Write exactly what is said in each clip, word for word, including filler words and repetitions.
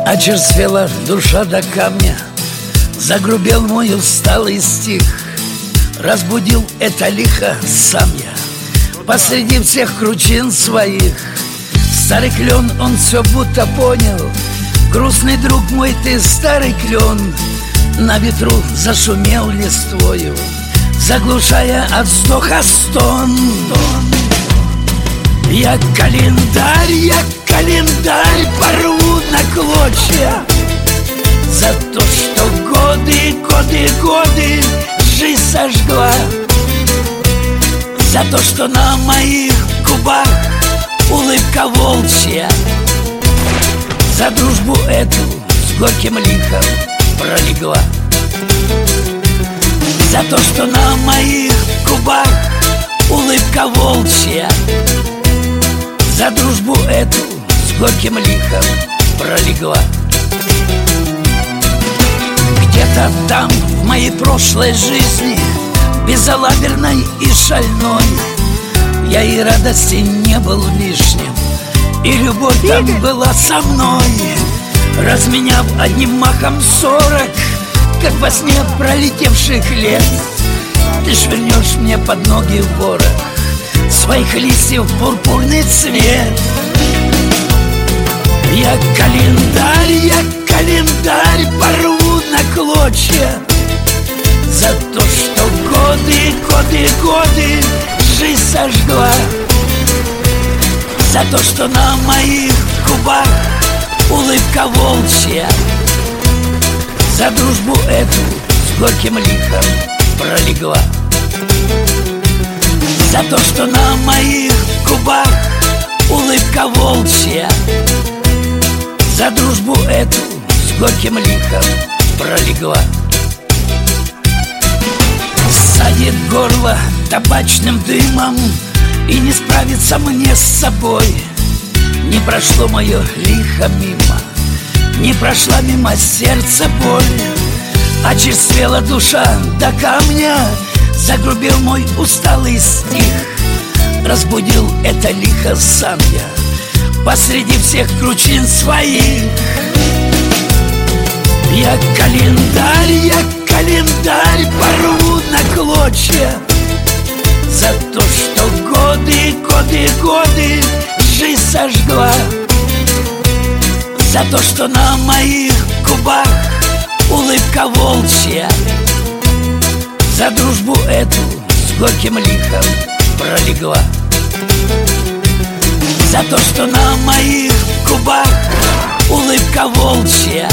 Очерствела душа до камня, загрубел мой усталый стих. Разбудил это лихо сам я посреди всех кручин своих. Старый клен, он все будто понял: грустный друг мой, ты старый клен. На ветру зашумел листвою, заглушая от вздоха стон. Я календарь, я календарь порву на клочья за то, что годы, годы, годы жизнь сожгла, за то, что на моих губах улыбка волчья, за дружбу эту с горьким лихом пролегла, за то, что на моих губах улыбка волчья, за дружбу эту с горьким лихом пролегла. Где-то там, в моей прошлой жизни, безалаберной и шальной, я и радости не был лишним, и любовь там была со мной. Разменяв одним махом сорок, как во сне пролетевших лет, ты швырнешь мне под ноги ворох своих листьев пурпурный цвет. Я календарь, я календарь порву на клочья за то, что годы, годы, годы жизнь сожгла, за то, что на моих губах улыбка волчья, за дружбу эту с горьким лихом пролегла, за то, что на моих губах улыбка волчья, за дружбу эту с горьким лихом пролегла. Садит горло табачным дымом, и не справиться мне с собой. Не прошло мое лихо мимо, не прошла мимо сердца боль. Очерствела душа до камня, загрубел мой усталый стих. Разбудил это лихо сам я посреди всех кручин своих. Я календарь, я календарь порву на клочья за то, что годы, годы, годы жизнь сожгла, за то, что на моих губах улыбка волчья, за дружбу эту с горьким лихом пролегла, за то, что на моих губах улыбка волчья,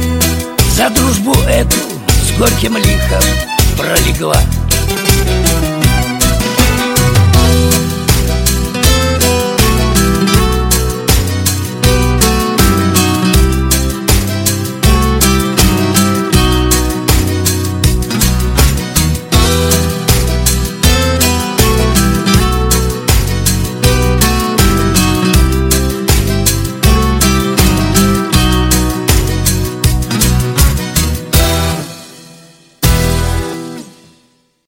за дружбу эту с горьким лихом пролегла.